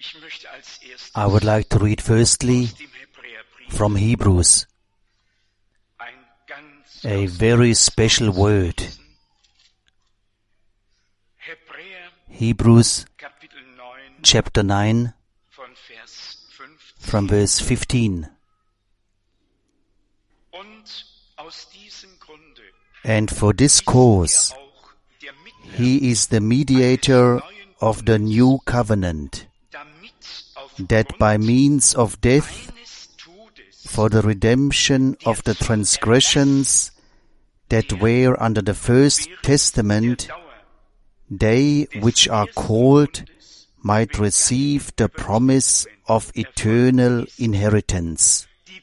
I would like to read firstly from Hebrews, a very special word. Hebrews chapter 9 from verse 15. And for this cause he is the mediator of the new covenant, that by means of death, for the redemption of the transgressions that were under the first testament, they which are called might receive the promise of eternal inheritance.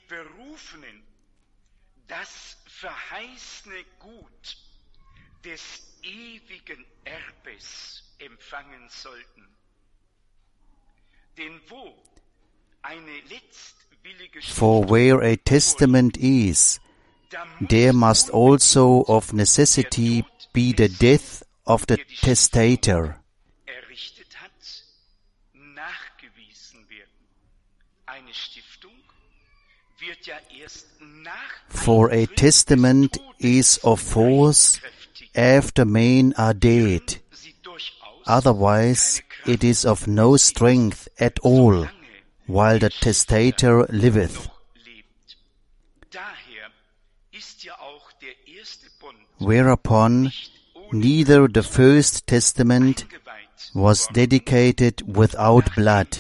For where a testament is, there must also of necessity be the death of the testator. For a testament is of force after men are dead. Otherwise it is of no strength at all while the testator liveth. Whereupon neither the first testament was dedicated without blood.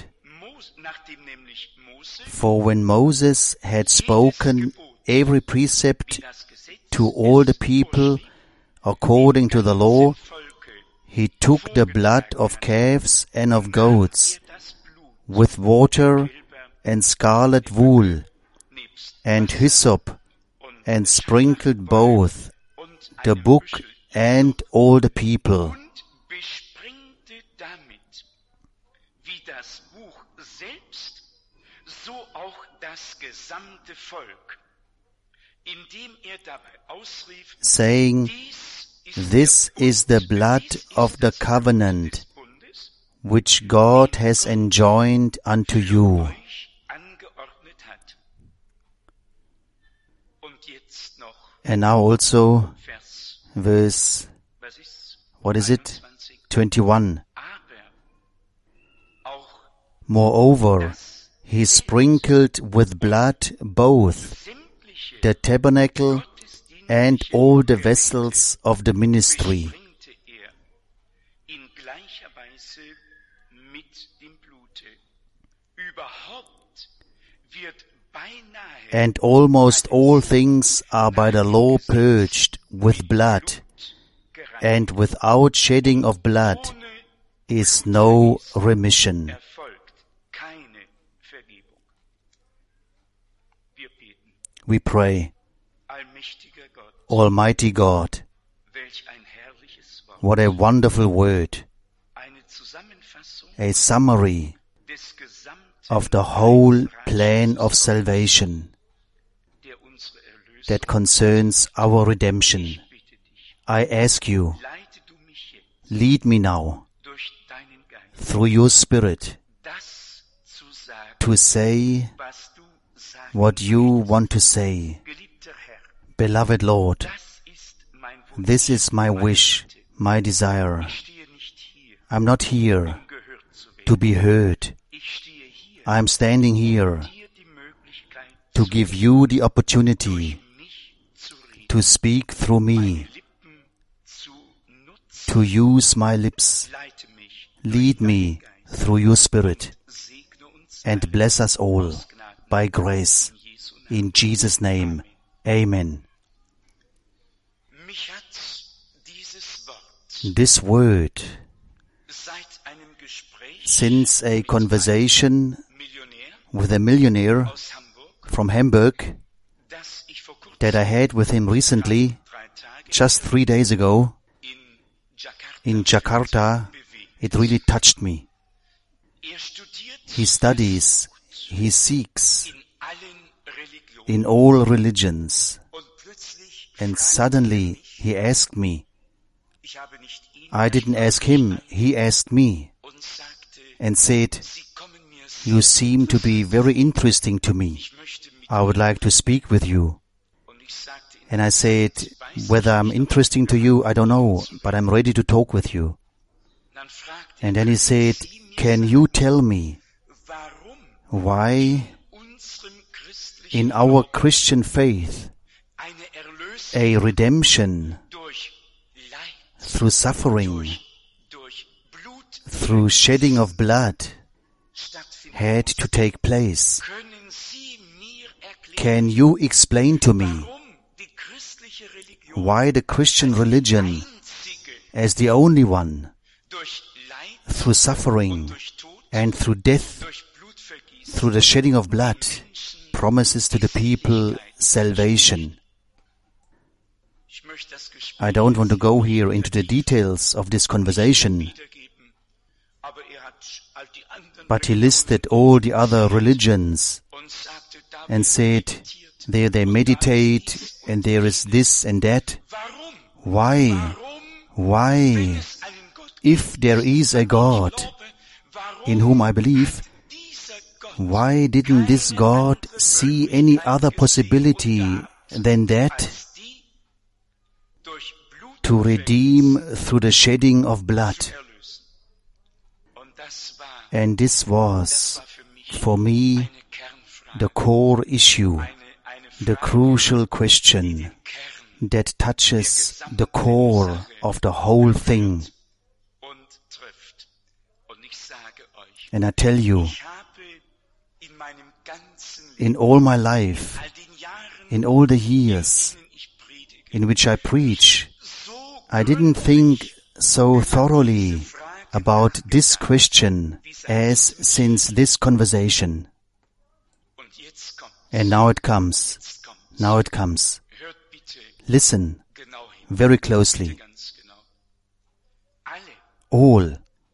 For when Moses had spoken every precept to all the people according to the law, he took the blood of calves and of goats, with water and scarlet wool, and hyssop, and sprinkled both the book and all the people. Saying, This is the blood of the covenant, which God has enjoined unto you. And now also verse, 21. Moreover, he sprinkled with blood both the tabernacle and all the vessels of the ministry. And almost all things are by the law purged with blood, and without shedding of blood is no remission. We pray. Almighty God, what a wonderful word, a summary of the whole plan of salvation that concerns our redemption. I ask you, lead me now through your Spirit to say what you want to say. Beloved Lord, this is my wish, my desire. I'm not here to be heard. I'm standing here to give you the opportunity to speak through me, to use my lips. Lead me through your Spirit and bless us all by grace. In Jesus' name, Amen. This word, since a conversation with a millionaire from Hamburg that I had with him recently, just 3 days ago, in Jakarta, it really touched me. He studies, he seeks in all religions, and suddenly he asked me. I didn't ask him, he asked me and said, You seem to be very interesting to me. I would like to speak with you. And I said, whether I'm interesting to you, I don't know, but I'm ready to talk with you. And then he said, can you tell me why in our Christian faith a redemption through suffering, through shedding of blood had to take place? Can you explain to me why the Christian religion, as the only one, through suffering and through death, through the shedding of blood, promises to the people salvation? I don't want to go here into the details of this conversation, but he listed all the other religions and said, there they meditate and there is this and that. Why? Why? If there is a God in whom I believe, why didn't this God see any other possibility than that? To redeem through the shedding of blood. And this was, for me, the core issue, the crucial question that touches the core of the whole thing. And I tell you, in all my life, in all the years in which I preach, I didn't think so thoroughly about this question as since this conversation. And now it comes. Now it comes. Listen very closely. All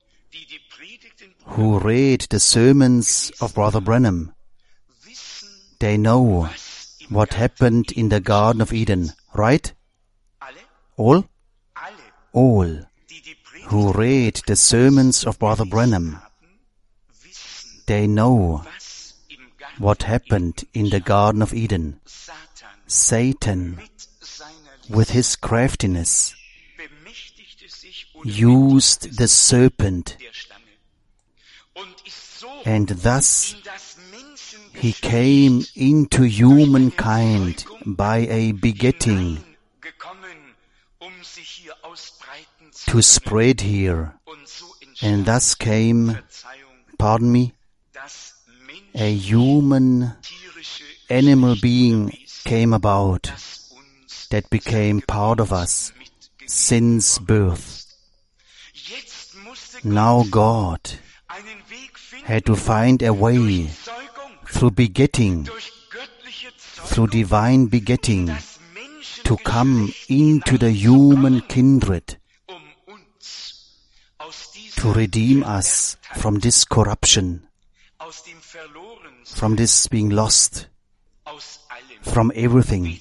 who read the sermons of Brother Branham, they know what happened in the Garden of Eden, right? All? All who read the sermons of Brother Branham, they know what happened in the Garden of Eden. Satan, with his craftiness, used the serpent, and thus he came into humankind by a begetting to spread here, and thus came, pardon me, a human animal being came about that became part of us since birth. Now God had to find a way through begetting, through divine begetting, to come into the human kindred, to redeem us from this corruption, from this being lost, from everything,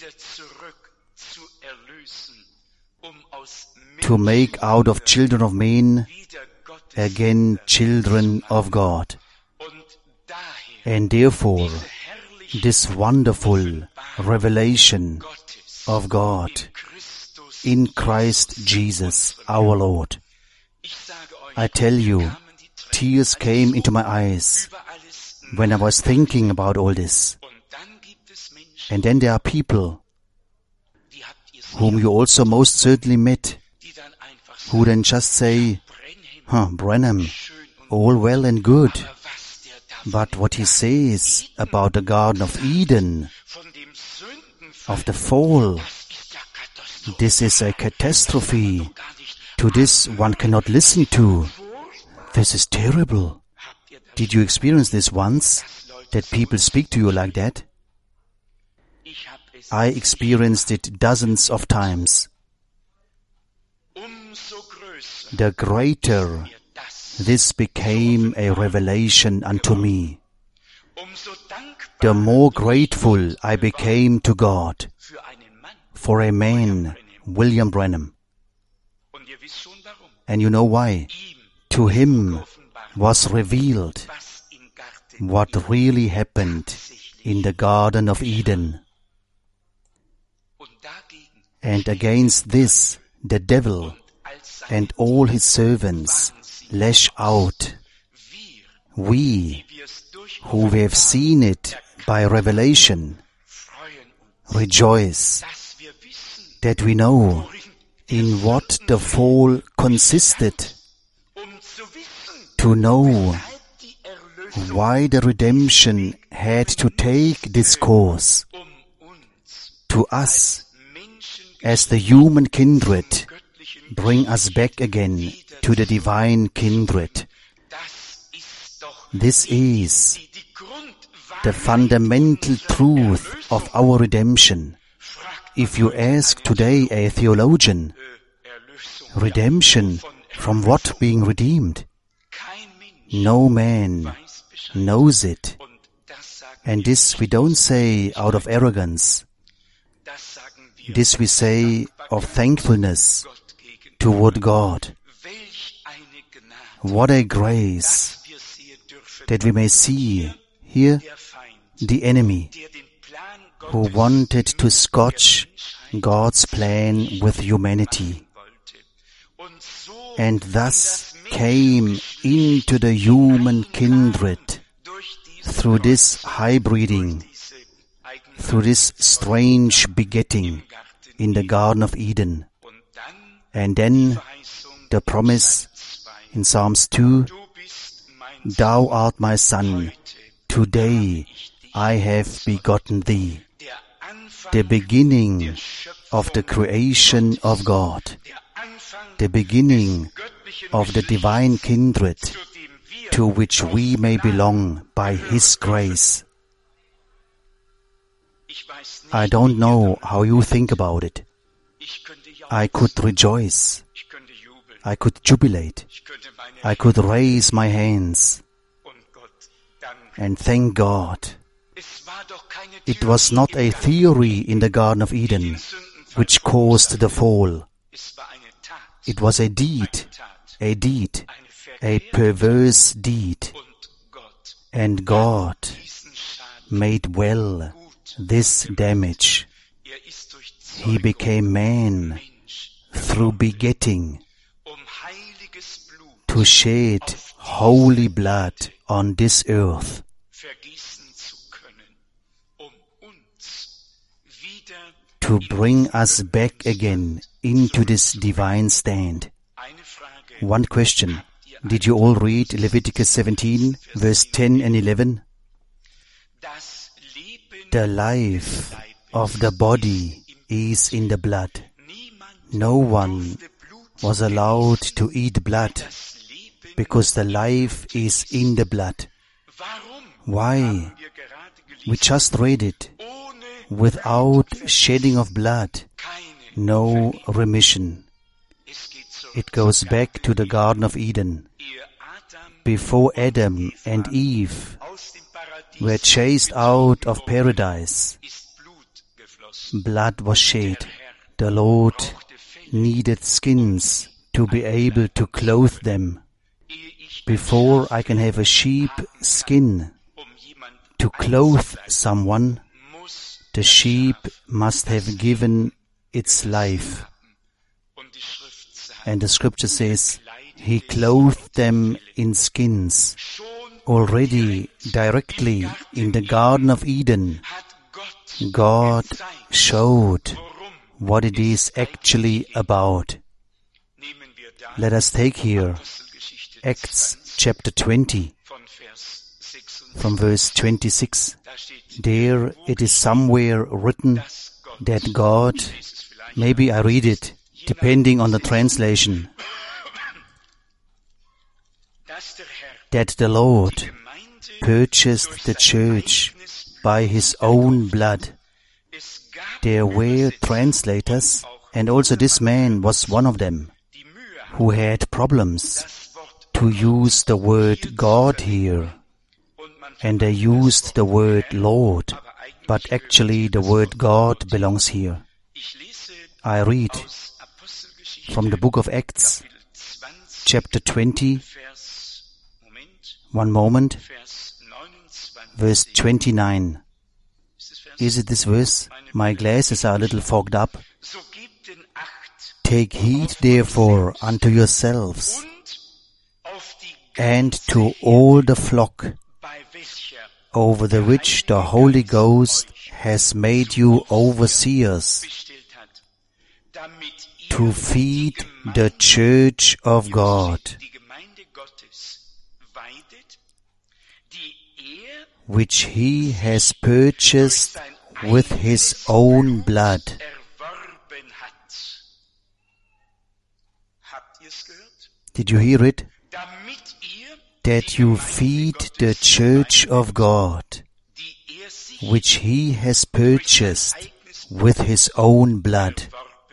to make out of children of men again children of God. And therefore, this wonderful revelation of God in Christ Jesus our Lord. I tell you, tears came into my eyes when I was thinking about all this. And then there are people whom you also most certainly met, who then just say, Branham, all well and good, but what he says about the Garden of Eden, of the fall, this is a catastrophe. To this one cannot listen to. This is terrible. Did you experience this once, that people speak to you like that? I experienced it dozens of times. The greater this became a revelation unto me, the more grateful I became to God for a man, William Branham. And you know why? To him was revealed what really happened in the Garden of Eden. And against this, the devil and all his servants lash out. We, who have seen it by revelation, rejoice that we know in what the fall consisted, to know why the redemption had to take this course. To us, as the human kindred, bring us back again to the divine kindred. This is the fundamental truth of our redemption. If you ask today a theologian, redemption from what being redeemed? No man knows it. And this we don't say out of arrogance. This we say of thankfulness toward God. What a grace that we may see here the enemy who wanted to scotch God's plan with humanity, and thus came into the human kindred through this hybriding, through this strange begetting in the Garden of Eden. And then the promise in Psalms 2, Thou art my son, today I have begotten thee. The beginning of the creation of God, the beginning of the divine kindred to which we may belong by His grace. I don't know how you think about it. I could rejoice. I could jubilate. I could raise my hands and thank God. It was not a theory in the Garden of Eden which caused the fall. It was a deed, a perverse deed. And God made well this damage. He became man through begetting to shed holy blood on this earth, to bring us back again into this divine stand. One question. Did you all read Leviticus 17, verse 10 and 11? The life of the body is in the blood. No one was allowed to eat blood because the life is in the blood. Why? We just read it. Without shedding of blood, no remission. It goes back to the Garden of Eden. Before Adam and Eve were chased out of paradise, blood was shed. The Lord needed skins to be able to clothe them. Before I can have a sheep skin to clothe someone, the sheep must have given its life. And the scripture says, He clothed them in skins. Already, directly in the Garden of Eden, God showed what it is actually about. Let us take here Acts chapter 20, from verse 26. There it is somewhere written that God, maybe I read it, depending on the translation, that the Lord purchased the church by His own blood. There were translators, and also this man was one of them, who had problems to use the word God here. And they used the word Lord, but actually the word God belongs here. I read from the book of Acts, chapter 20, one moment, verse 29. Is it this verse? My glasses are a little fogged up. Take heed therefore unto yourselves and to all the flock over the which the Holy Ghost has made you overseers, to feed the church of God, which he has purchased with his own blood. Did you hear it? That you feed the church of God, which he has purchased with his own blood.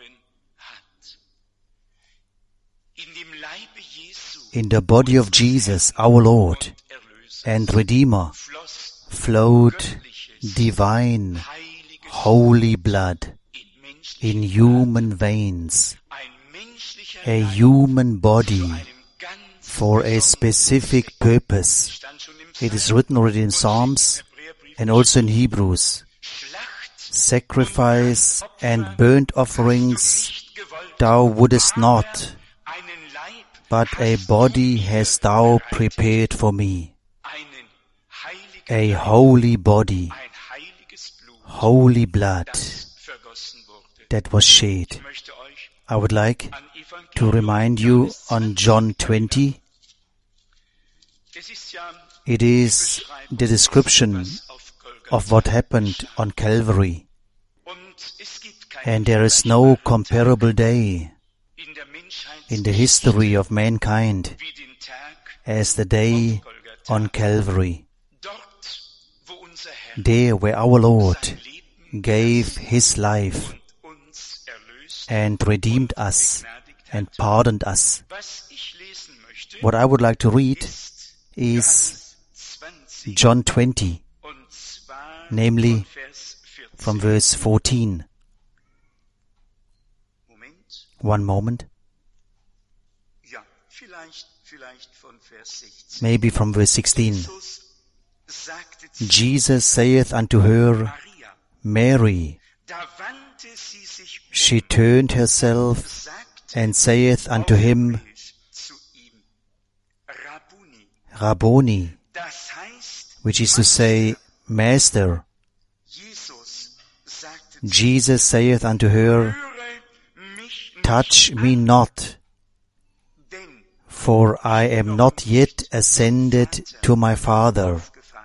In the body of Jesus, our Lord and Redeemer, flowed divine, holy blood in human veins, a human body for a specific purpose. It is written already in Psalms and also in Hebrews. Sacrifice and burnt offerings thou wouldest not, but a body hast thou prepared for me. A holy body, holy blood that was shed. I would like to remind you on John 20. It is the description of what happened on Calvary. And there is no comparable day in the history of mankind as the day on Calvary. There where our Lord gave his life and redeemed us and pardoned us. What I would like to read is John 20, namely from verse 14. One moment. Maybe from verse 16. Jesus saith unto her, Mary. She turned herself and saith unto him, Rabboni, which is to say, Master. Jesus saith unto her, Touch me not, for I am not yet ascended to my Father.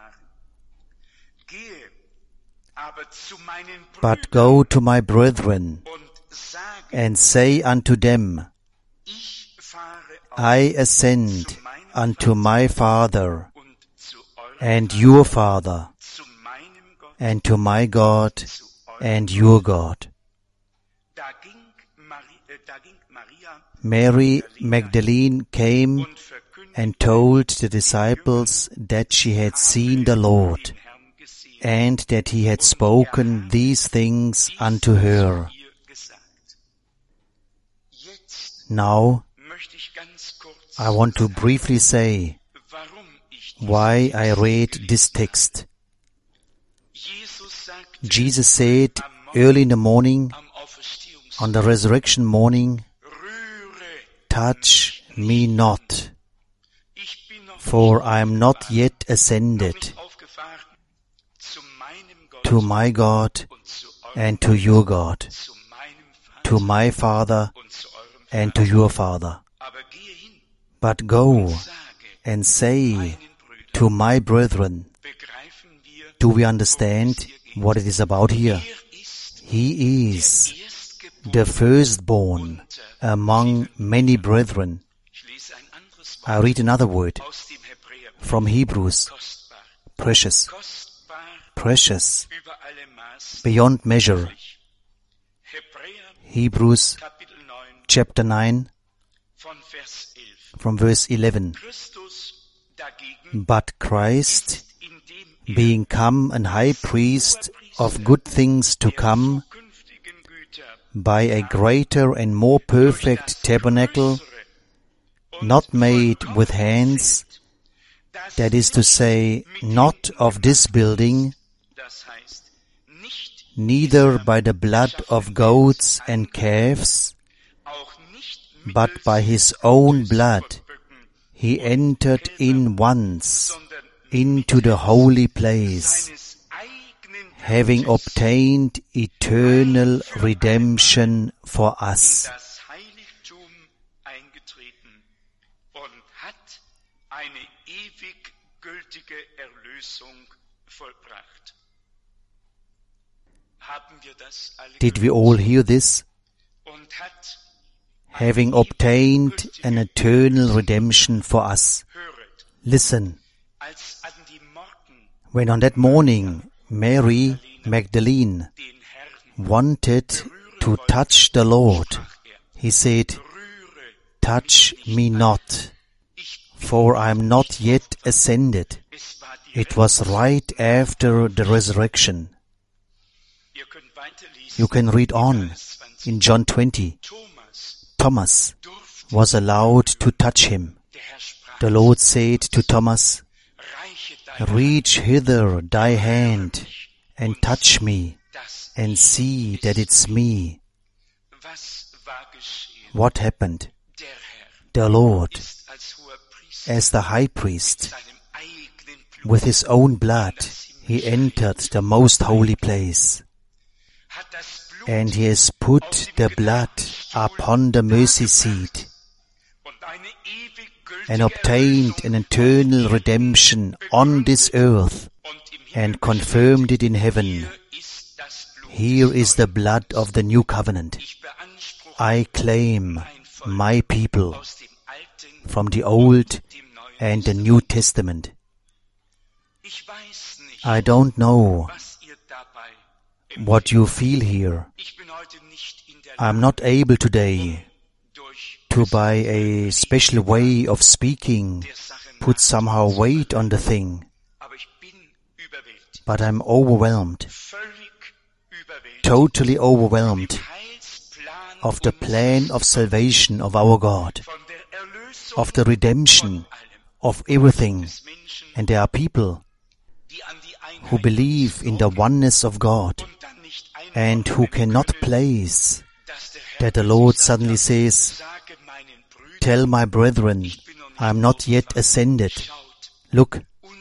But go to my brethren, and say unto them, I ascend unto my Father, and your Father, and to my God, and your God. Mary Magdalene came and told the disciples that she had seen the Lord, and that he had spoken these things unto her. Now, I want to briefly say why I read this text. Jesus said early in the morning, on the resurrection morning, Touch me not, for I am not yet ascended to my God and to your God, to my Father and to your Father. But go and say to my brethren. Do we understand what it is about here? He is the firstborn among many brethren. I read another word from Hebrews. Precious. Precious. Beyond measure. Hebrews chapter 9 from verse 11. But Christ, being come an high priest of good things to come, by a greater and more perfect tabernacle, not made with hands, that is to say, not of this building, neither by the blood of goats and calves, but by his own blood he entered in once into the holy place, having obtained eternal redemption for us. Did we all hear this? Having obtained an eternal redemption for us. Listen. When on that morning Mary Magdalene wanted to touch the Lord, he said, "Touch me not, for I am not yet ascended." It was right after the resurrection. You can read on in John 20. Thomas was allowed to touch him. The Lord said to Thomas, "Reach hither thy hand and touch me, and see that it's me." What happened? The Lord, as the high priest, with his own blood, he entered the most holy place. And he has put the blood upon the mercy seat and obtained an eternal redemption on this earth and confirmed it in heaven. Here is the blood of the new covenant. I claim my people from the Old and the New Testament. I don't know what you feel here. I'm not able today to, by a special way of speaking, put somehow weight on the thing. But I'm overwhelmed, totally overwhelmed of the plan of salvation of our God, of the redemption of everything. And there are people who believe in the oneness of God and who cannot place that the Lord suddenly says, "Tell my brethren, I am not yet ascended." Look,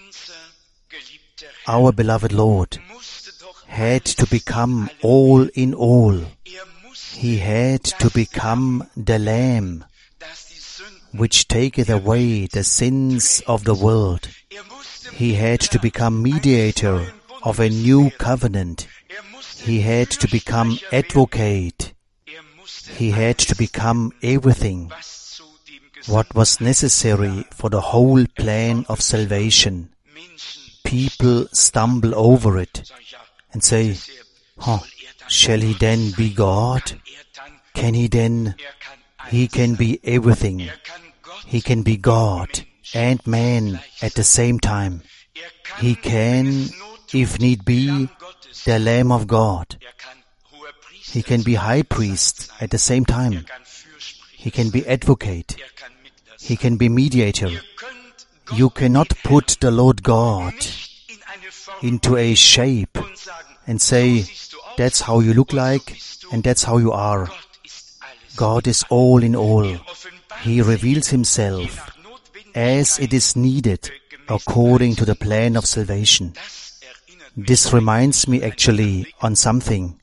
our beloved Lord had to become all in all. He had to become the Lamb which taketh away the sins of the world. He had to become mediator of a new covenant. He had to become advocate. He had to become everything what was necessary for the whole plan of salvation. People stumble over it and say, shall he then be God? Can he then? He can be everything. He can be God and man at the same time. He can, if need be, the Lamb of God. He can be high priest at the same time. He can be advocate. He can be mediator. You cannot put the Lord God into a shape and say, that's how you look like and that's how you are. God is all in all. He reveals himself as it is needed according to the plan of salvation. This reminds me actually on something.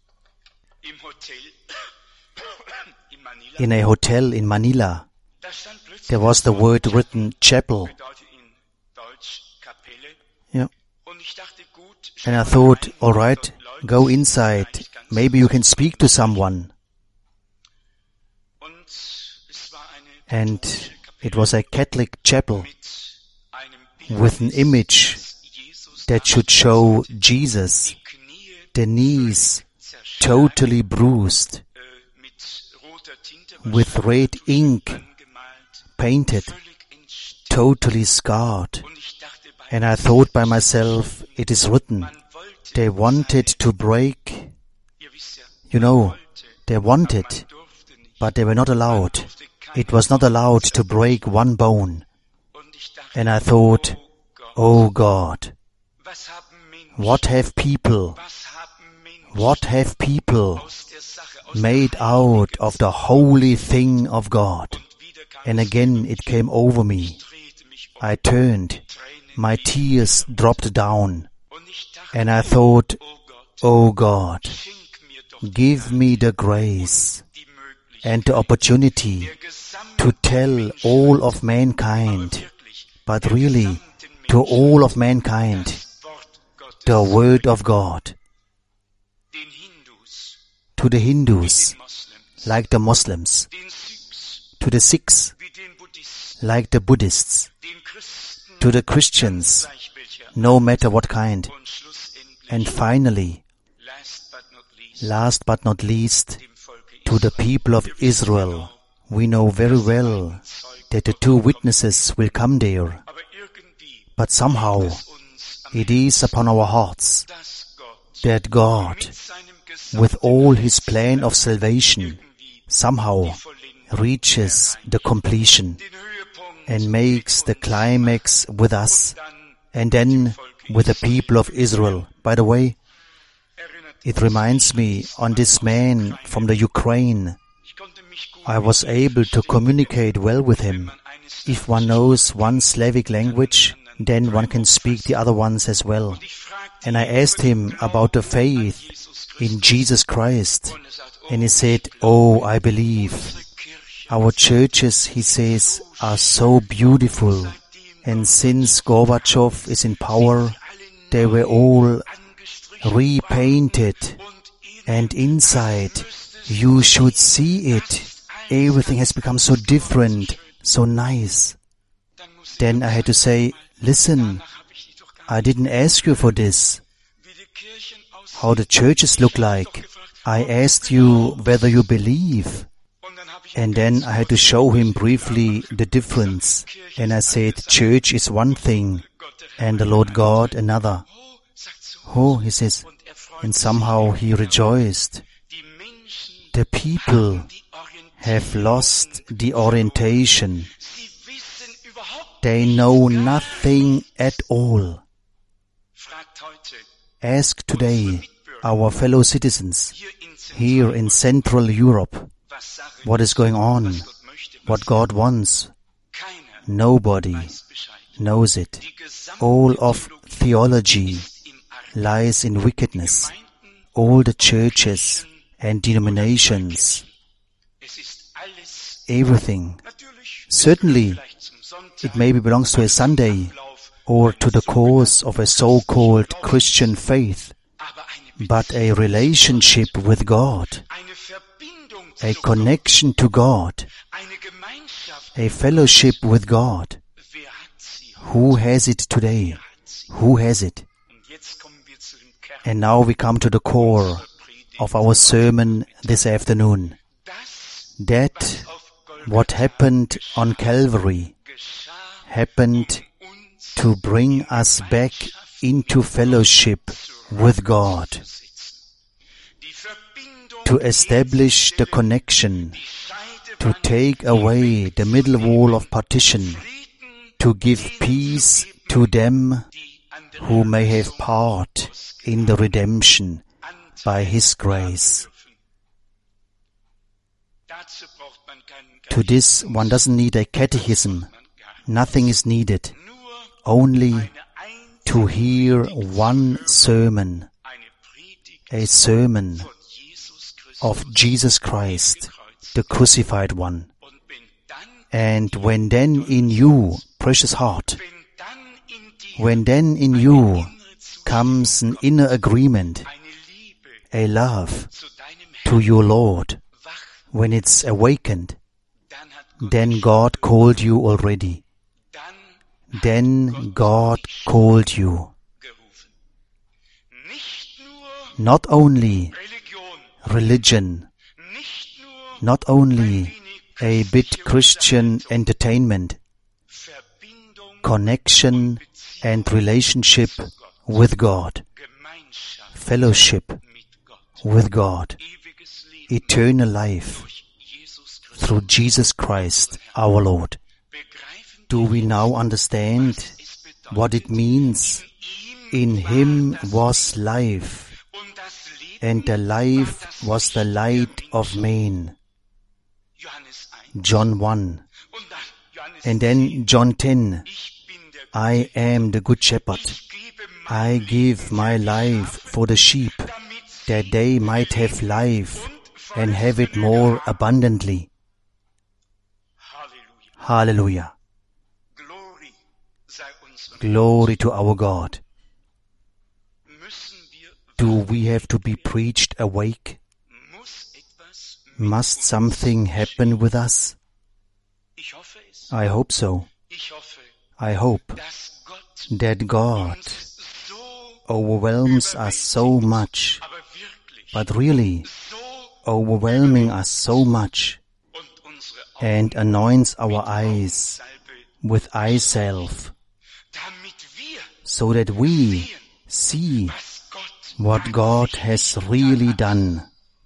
In a hotel in Manila, there was the word written chapel. Yeah. And I thought, all right, go inside. Maybe you can speak to someone. And it was a Catholic chapel with an image that should show Jesus, the knees totally bruised, with red ink painted, totally scarred. And I thought by myself, it is written, they wanted to break, they wanted, but they were not allowed. It was not allowed to break one bone. And I thought, O God, what have people made out of the holy thing of God? And again it came over me. I turned, my tears dropped down, and I thought, O God, give me the grace and the opportunity to tell all of mankind, but really to all of mankind, the Word of God. To the Hindus, like the Muslims. To the Sikhs, like the Buddhists. To the Christians, no matter what kind. And finally, last but not least, to the people of Israel. We know very well that the two witnesses will come there. But somehow, it is upon our hearts that God, with all His plan of salvation, somehow reaches the completion and makes the climax with us and then with the people of Israel. By the way, it reminds me on this man from the Ukraine. I was able to communicate well with him. If one knows one Slavic language, then one can speak the other ones as well. And I asked him about the faith in Jesus Christ. And he said, "Oh, I believe. Our churches," he says, "are so beautiful. And since Gorbachev is in power, they were all repainted. And inside, you should see it. Everything has become so different, so nice." Then I had to say, "Listen, I didn't ask you for this. How the churches look like. I asked you whether you believe." And then I had to show him briefly the difference. And I said, church is one thing, and the Lord God another. "Oh," he says, and somehow he rejoiced. The people have lost the orientation. They know nothing at all. Ask today our fellow citizens here in Central Europe what is going on, what God wants. Nobody knows it. All of theology lies in wickedness. All the churches and denominations, everything. Certainly, it maybe belongs to a Sunday or to the course of a so-called Christian faith, but a relationship with God, a connection to God, a fellowship with God. Who has it today? Who has it? And now we come to the core of our sermon this afternoon. That what happened on Calvary happened to bring us back into fellowship with God, to establish the connection, to take away the middle wall of partition, to give peace to them who may have part in the redemption by His grace. To this one doesn't need a catechism. Nothing is needed. Only to hear one sermon, a sermon of Jesus Christ, the crucified one. And when then in you, precious heart, when then in you comes an inner agreement, a love to your Lord, when it's awakened, then God called you already. Then God called you. Not only religion, not only a bit Christian entertainment, connection and relationship with God, fellowship with God, eternal life through Jesus Christ our Lord. Do we now understand what it means. In him was life, and the life was the light of men. John 1. And then John 10. I am the good shepherd. I give my life for the sheep, that they might have life and have it more abundantly. Hallelujah. Glory to our God. Do we have to be preached awake? Must something happen with us? I hope so. I hope that God overwhelms us so much, but really overwhelming us so much, and anoints our eyes with eye salve, so that we see what God has really done.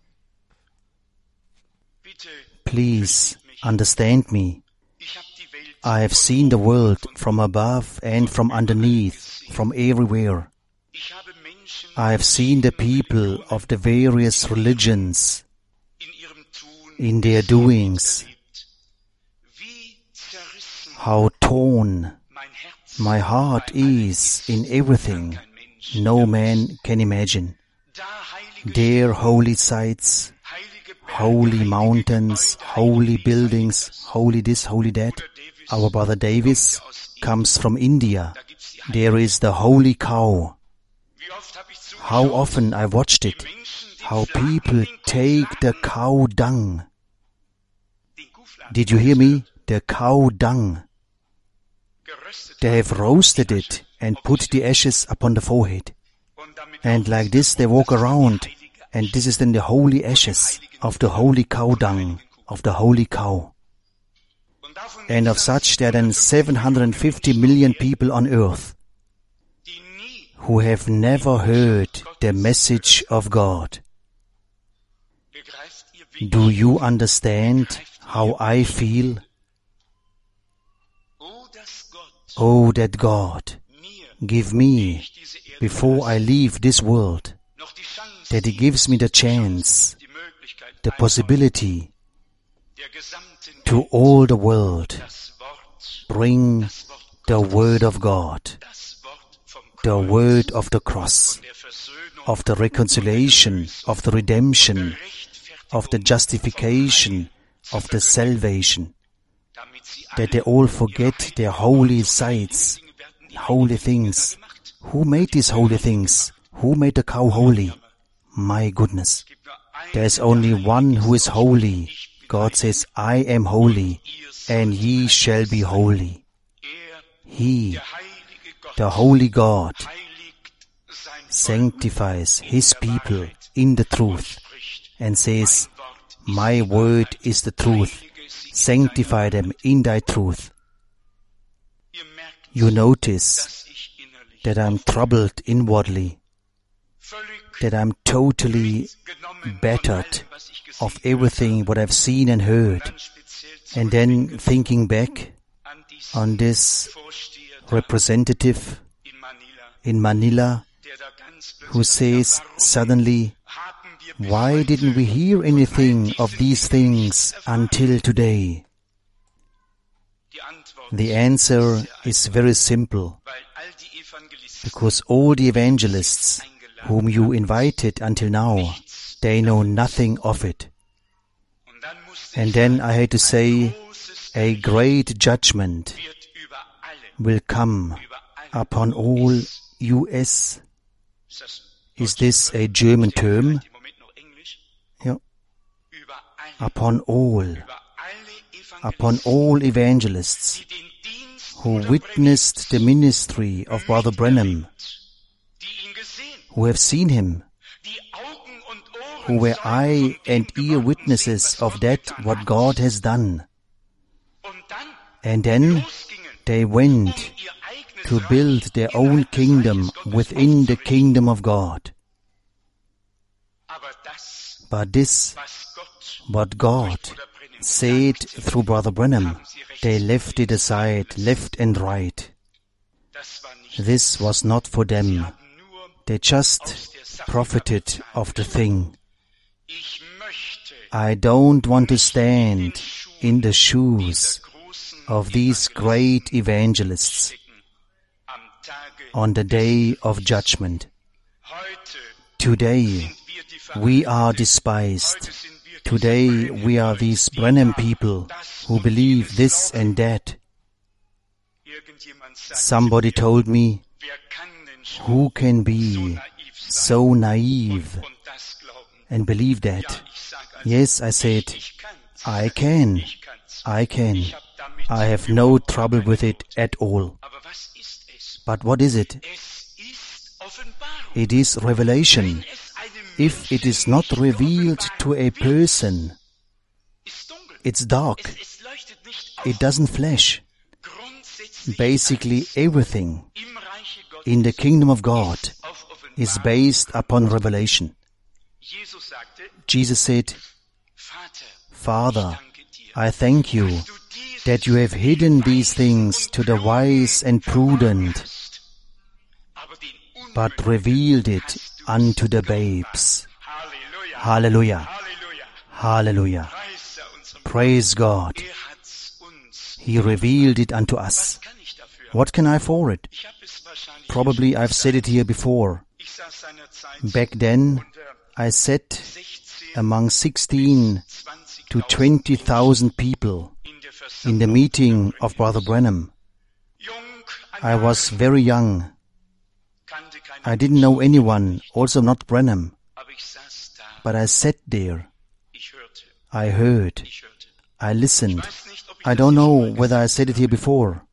Please understand me. I have seen the world from above and from underneath, from everywhere. I have seen the people of the various religions in their doings, how torn my heart is in everything no man can imagine. There holy sites, holy mountains, holy buildings, holy this, holy that. Our brother Davis comes from India. There is the holy cow. How often I watched it, how people take the cow dung. Did you hear me? The cow dung. They have roasted it and put the ashes upon the forehead. And like this they walk around, and this is then the holy ashes of the holy cow dung, of the holy cow. And of such there are then 750 million people on earth who have never heard the message of God. Do you understand how I feel? Oh, that God give me, before I leave this world, that He gives me the chance, the possibility to all the world bring the Word of God, the Word of the cross, of the reconciliation, of the redemption, of the justification, of the salvation, that they all forget their holy sites, holy things. Who made these holy things? Who made the cow holy? My goodness. There is only one who is holy. God says, I am holy, and ye shall be holy. He, the holy God, sanctifies His people in the truth and says, my word is the truth. Sanctify them in thy truth. You notice that I'm troubled inwardly, that I'm totally battered of everything what I've seen and heard, and then thinking back on this representative in Manila who says suddenly, why didn't we hear anything of these things until today? The answer is very simple, because all the evangelists whom you invited until now, they know nothing of it. And then I had to say, a great judgment will come upon all U.S. Is this a German term? Yeah. Upon all evangelists who witnessed the ministry of Brother Branham, who have seen him, who were eye and ear witnesses of that what God has done. And then they went to build their own kingdom within the kingdom of God. But this, what God said through Brother Branham, they left it aside, left and right. This was not for them. They just profited of the thing. I don't want to stand in the shoes of these great evangelists on the day of judgment. Today we are despised. Today we are these Brenham people who believe this and that. Somebody told me, who can be so naive and believe that? Yes, I said, I can. I have no trouble with it at all. But what is it? It is revelation. If it is not revealed to a person, it's dark. It doesn't flash. Basically everything in the kingdom of God is based upon revelation. Jesus said, Father, I thank you that you have hidden these things to the wise and prudent, but revealed it unto the babes. Hallelujah. Hallelujah. Praise God. He revealed it unto us. What can I for it? Probably I've said it here before. Back then, I sat among 16 to 20,000 people in the meeting of Brother Branham. I was very young. I didn't know anyone, also not Branham. But I sat there. I heard. I listened. I don't know whether I said it here before.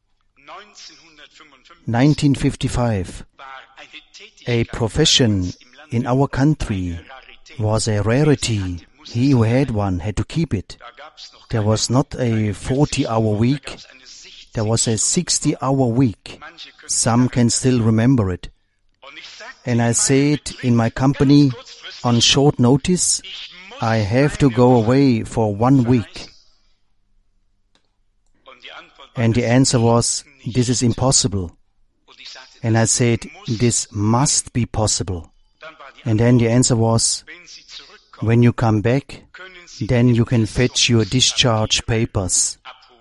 1955, a profession in our country was a rarity. He who had one had to keep it. There was not a 40-hour week. There was a 60-hour week. Some can still remember it. And I said in my company, on short notice, I have to go away for 1 week. And the answer was, this is impossible. And I said, this must be possible. And then the answer was, when you come back, then you can fetch your discharge papers.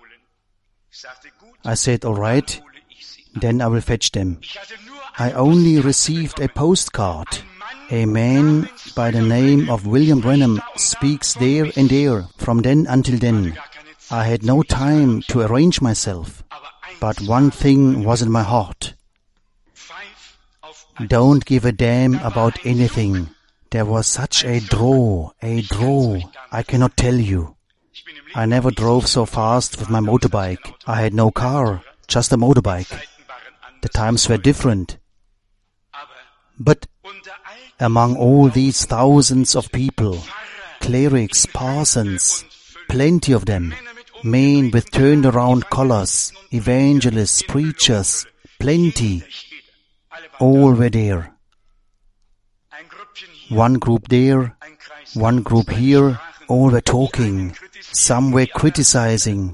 I said, all right, then I will fetch them. I only received a postcard. A man by the name of William Branham speaks there and there, from then until then. I had no time to arrange myself, but one thing was in my heart. Don't give a damn about anything. There was such a draw, I cannot tell you. I never drove so fast with my motorbike. I had no car, just a motorbike. The times were different. But among all these thousands of people, clerics, parsons, plenty of them, men with turned-around collars, evangelists, preachers, plenty, all were there. One group there, one group here, all were talking, some were criticizing.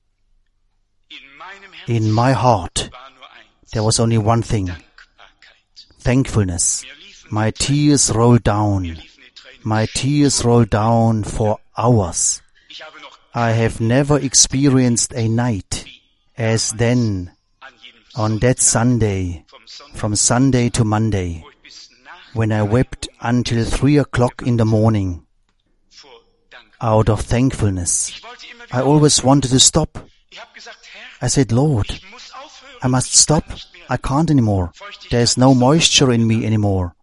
In my heart, there was only one thing, thankfulness. My tears rolled down. My tears rolled down for hours. I have never experienced a night as then on that Sunday, from Sunday to Monday, when I wept until 3 o'clock in the morning out of thankfulness. I always wanted to stop. I said, Lord, I must stop. I can't anymore. There's no moisture in me anymore.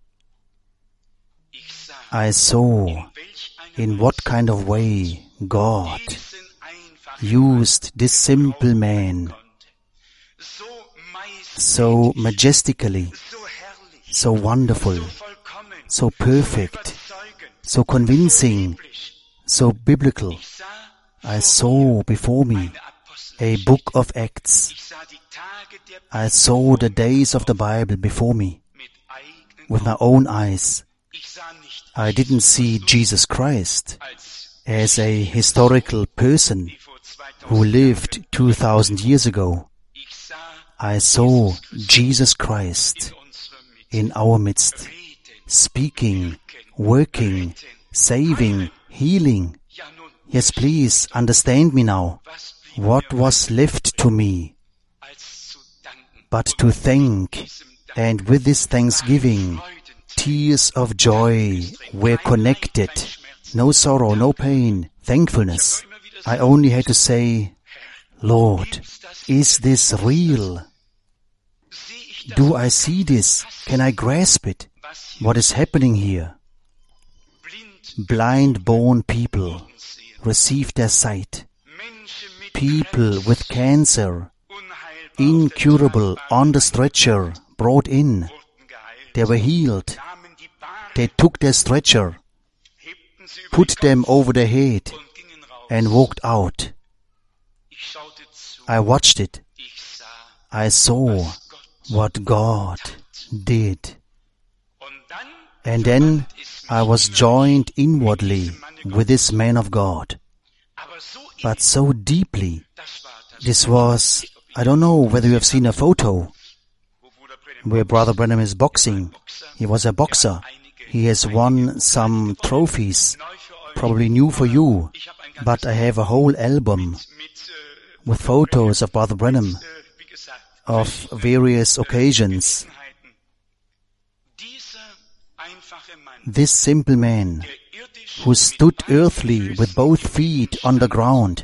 I saw in what kind of way God used this simple man so majestically, so wonderful, so perfect, so convincing, so biblical. I saw before me a book of Acts. I saw the days of the Bible before me with my own eyes. I didn't see Jesus Christ as a historical person who lived 2,000 years ago. I saw Jesus Christ in our midst, speaking, working, saving, healing. Yes, please understand me now. What was left to me but to thank, and with this thanksgiving, tears of joy were connected. No sorrow, no pain, thankfulness. I only had to say, Lord, is this real? Do I see this? Can I grasp it? What is happening here? Blind-born people received their sight. People with cancer, incurable, on the stretcher, brought in. They were healed. They took their stretcher, put them over their head, and walked out. I watched it. I saw what God did. And then I was joined inwardly with this man of God. But so deeply. This was, I don't know whether you have seen a photo where Brother Branham is boxing. He was a boxer. He has won some trophies, probably new for you. But I have a whole album with photos of Brother Branham of various occasions. This simple man who stood earthly with both feet on the ground,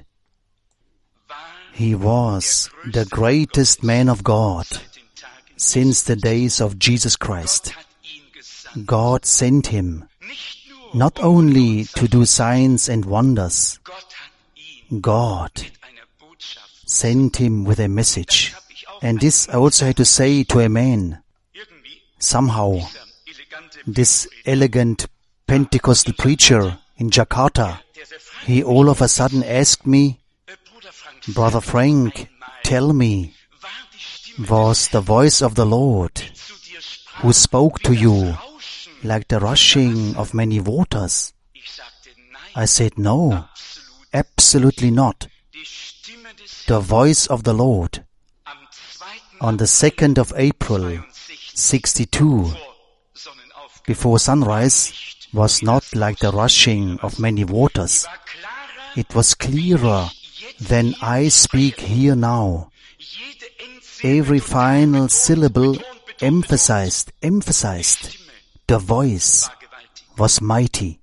he was the greatest man of God since the days of Jesus Christ. God sent him not only to do signs and wonders. God sent him with a message. And this I also had to say to a man. Somehow, this elegant Pentecostal preacher in Jakarta, he all of a sudden asked me, Brother Frank, tell me, was the voice of the Lord who spoke to you like the rushing of many waters? I said, no, absolutely not. The voice of the Lord on the 2nd of April, 62, before sunrise, was not like the rushing of many waters. It was clearer than I speak here now. Every final syllable emphasized. The voice was mighty.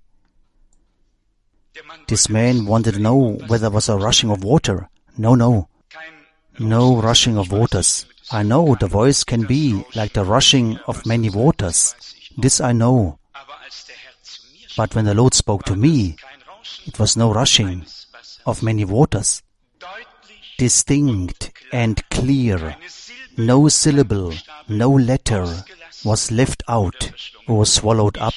This man wanted to know whether there was a rushing of water. No rushing of waters. I know the voice can be like the rushing of many waters. This I know. But when the Lord spoke to me, it was no rushing of many waters. Distinct and clear. No syllable, no letter was left out or swallowed up.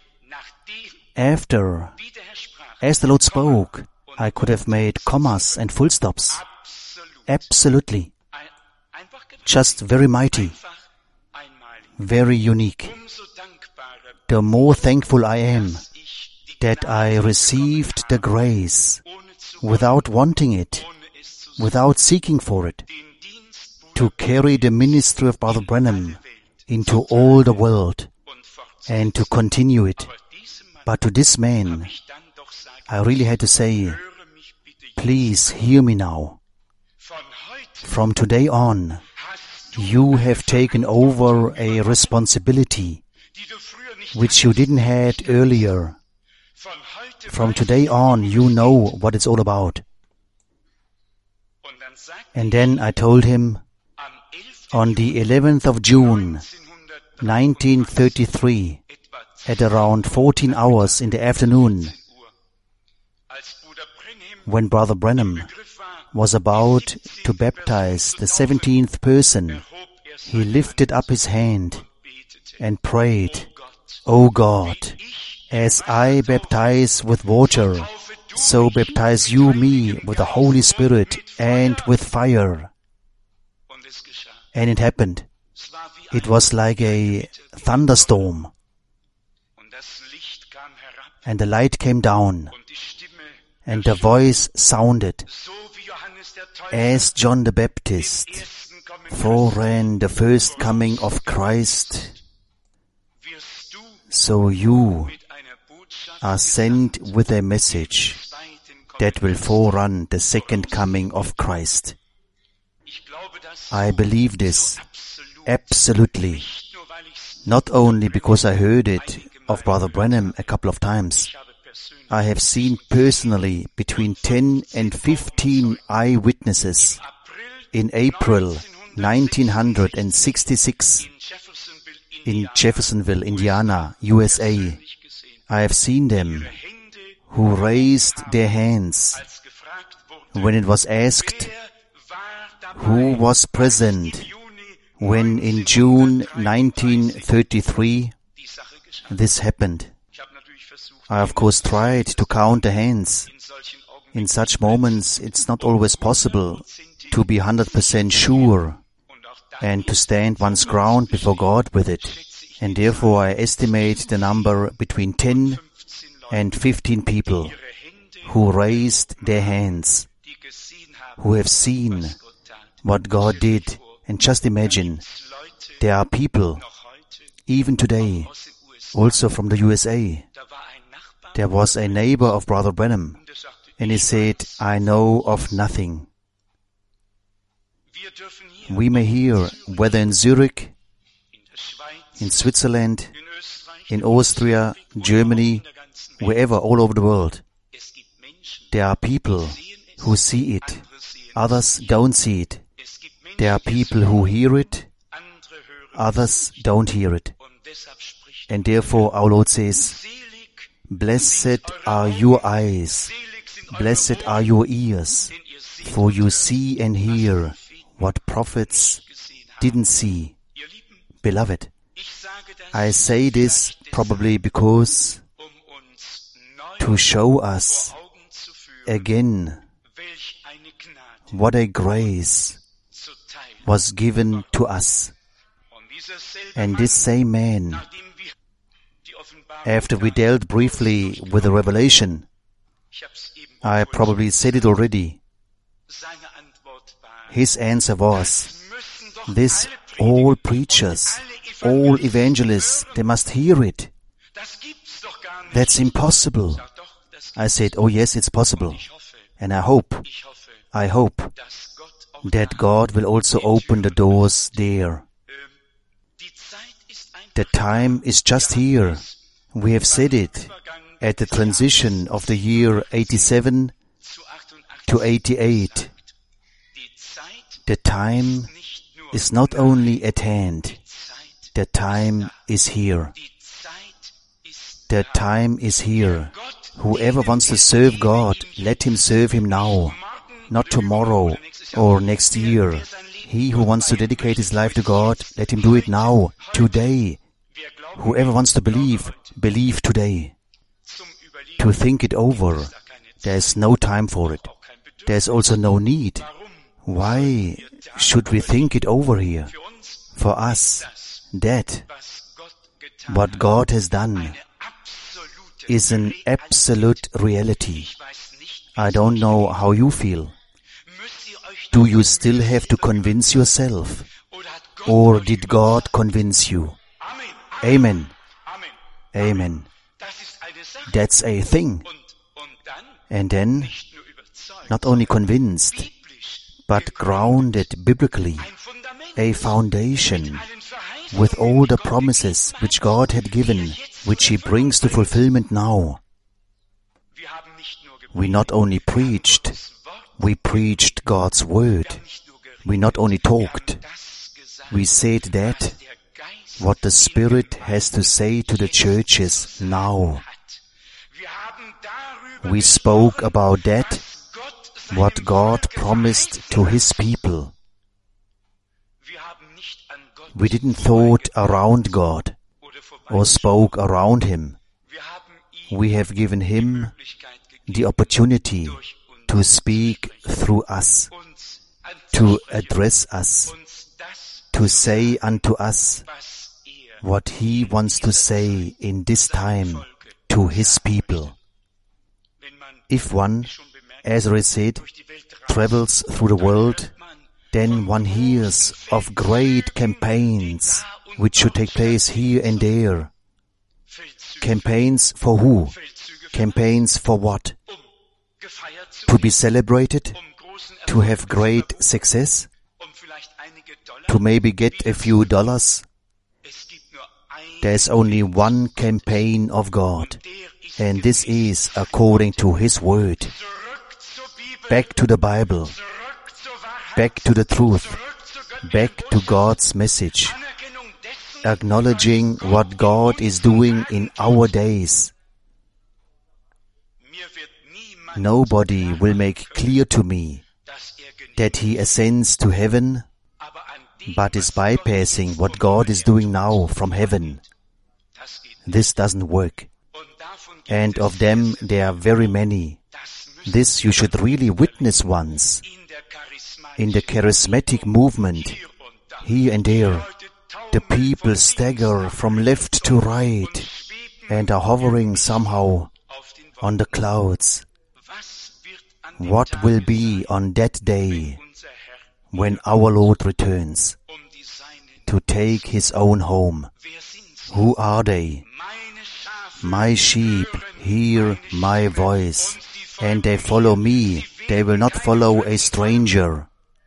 After, as the Lord spoke, I could have made commas and full stops. Absolutely. Just very mighty. Very unique. The more thankful I am that I received the grace without wanting it, without seeking for it, to carry the ministry of Brother Branham into all the world and to continue it. But to this man, I really had to say, please hear me now. From today on, you have taken over a responsibility which you didn't have earlier. From today on, you know what it's all about. And then I told him, on the 11th of June, 1933, at around 14 hours in the afternoon, when Brother Branham was about to baptize the 17th person, he lifted up his hand and prayed, O God, as I baptize with water, so baptize you me with the Holy Spirit and with fire. And it happened. It was like a thunderstorm. And the light came down. And the voice sounded as John the Baptist foreran the first coming of Christ, so you are sent with a message that will forerun the second coming of Christ. I believe this absolutely, not only because I heard it of Brother Branham a couple of times. I have seen personally between 10 and 15 eyewitnesses in April 1966 in Jeffersonville, Indiana, USA. I have seen them who raised their hands when it was asked who was present when in June 1933 this happened. I of course tried to count the hands. In such moments it's not always possible to be 100% sure and to stand one's ground before God with it. And therefore I estimate the number between 10 and 15 people who raised their hands, who have seen what God did. And just imagine, there are people, even today, also from the USA. There was a neighbor of Brother Branham, and he said, I know of nothing. We may hear, whether in Zurich, in Switzerland, in Austria, Germany, wherever, all over the world, there are people who see it, others don't see it. There are people who hear it, others don't hear it. And therefore our Lord says, blessed are your eyes, blessed are your ears, for you see and hear what prophets didn't see. Beloved, I say this probably because to show us again what a grace was given to us. And this same man, after we dealt briefly with the revelation, I probably said it already, his answer was, this all preachers, all evangelists, they must hear it. That's impossible. I said, oh yes, it's possible. And I hope that God will also open the doors there. The time is just here. We have said it at the transition of the year 87 to 88. The time is not only at hand. The time is here. The time is here. Whoever wants to serve God, let him serve him now, not tomorrow or next year. He who wants to dedicate his life to God, let him do it now, today. Whoever wants to believe, believe today. To think it over, there is no time for it. There is also no need. Why should we think it over here? For us, that what God has done is an absolute reality. I don't know how you feel. Do you still have to convince yourself? Or did God convince you? Amen. Amen. That's a thing. And then, not only convinced, but grounded biblically, a foundation with all the promises which God had given, which He brings to fulfillment now. We not only preached, we preached God's word. We not only talked, we said that what the Spirit has to say to the churches now. We spoke about that, what God promised to His people. We didn't thought around God or spoke around Him. We have given Him the opportunity to speak through us, to address us, to say unto us what He wants to say in this time to His people. If one, as I said, travels through the world, then one hears of great campaigns which should take place here and there. Campaigns for who? Campaigns for what? To be celebrated? To have great success? To maybe get a few dollars? There's only one campaign of God, and this is according to His Word. Back to the Bible, back to the truth, back to God's message, acknowledging what God is doing in our days. Nobody will make clear to me that he ascends to heaven, but is bypassing what God is doing now from heaven. This doesn't work. And of them there are very many. This you should really witness once. In the charismatic movement, here and there, the people stagger from left to right and are hovering somehow on the clouds. What will be on that day when our Lord returns to take His own home? Who are they? My sheep hear my voice, and they follow me. They will not follow a stranger.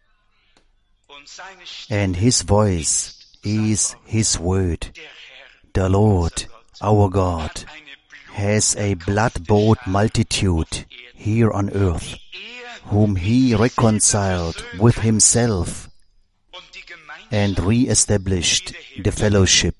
And His voice is His word. The Lord, our God, has a blood-bought multitude here on earth, whom He reconciled with Himself and re-established the fellowship.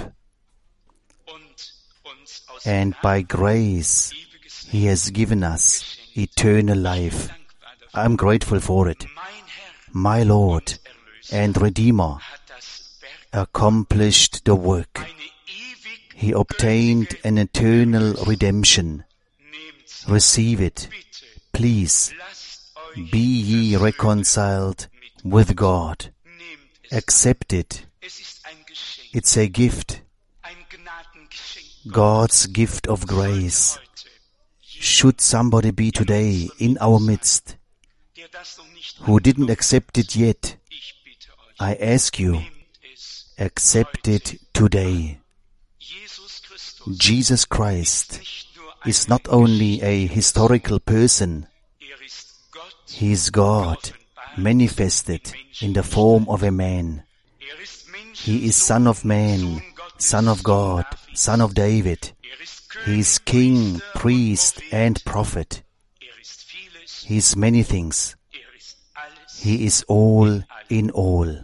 And by grace He has given us eternal life. I'm grateful for it. My Lord and Redeemer accomplished the work. He obtained an eternal redemption. Receive it. Please, be ye reconciled with God. Accept it. It's a gift. God's gift of grace. Should somebody be today in our midst who didn't accept it yet, I ask you, accept it today. Jesus Christ is not only a historical person, He is God manifested in the form of a man. He is Son of Man, Son of God, Son of David. He is King, Priest, and Prophet. He is many things. He is all in all.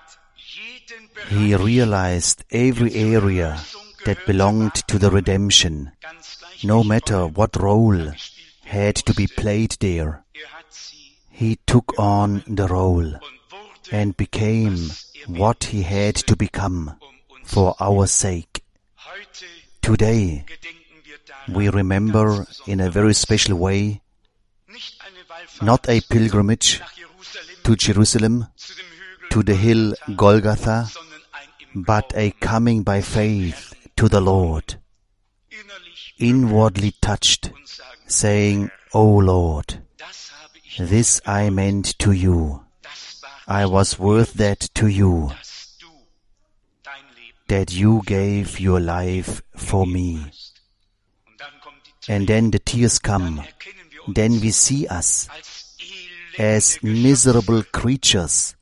He realized every area that belonged to the redemption, no matter what role had to be played there. He took on the role and became what He had to become for our sake. Today, we remember in a very special way, not a pilgrimage to Jerusalem, to the hill Golgotha, but a coming by faith to the Lord, inwardly touched, saying, O Lord, this I meant to you. I was worth that to you, that you gave your life for me. And then the tears come. Then we see us as miserable creatures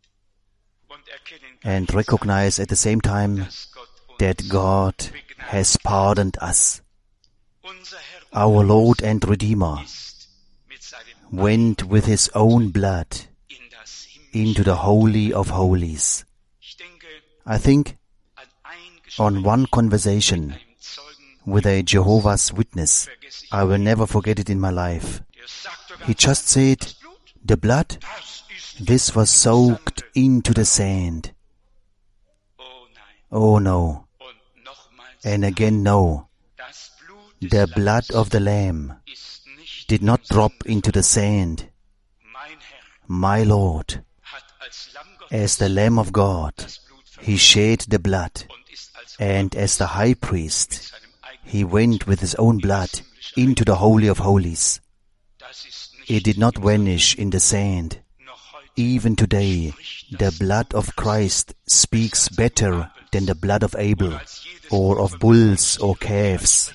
and recognize at the same time that God has pardoned us. Our Lord and Redeemer went with His own blood into the Holy of Holies. I think on one conversation with a Jehovah's Witness, I will never forget it in my life. He just said, the blood, this was soaked into the sand. Oh no. And again no. The blood of the Lamb did not drop into the sand. My Lord, as the Lamb of God, He shed the blood, and as the high priest, He went with His own blood into the Holy of Holies. It did not vanish in the sand, Even today, the blood of Christ speaks better than the blood of Abel, or of bulls or calves.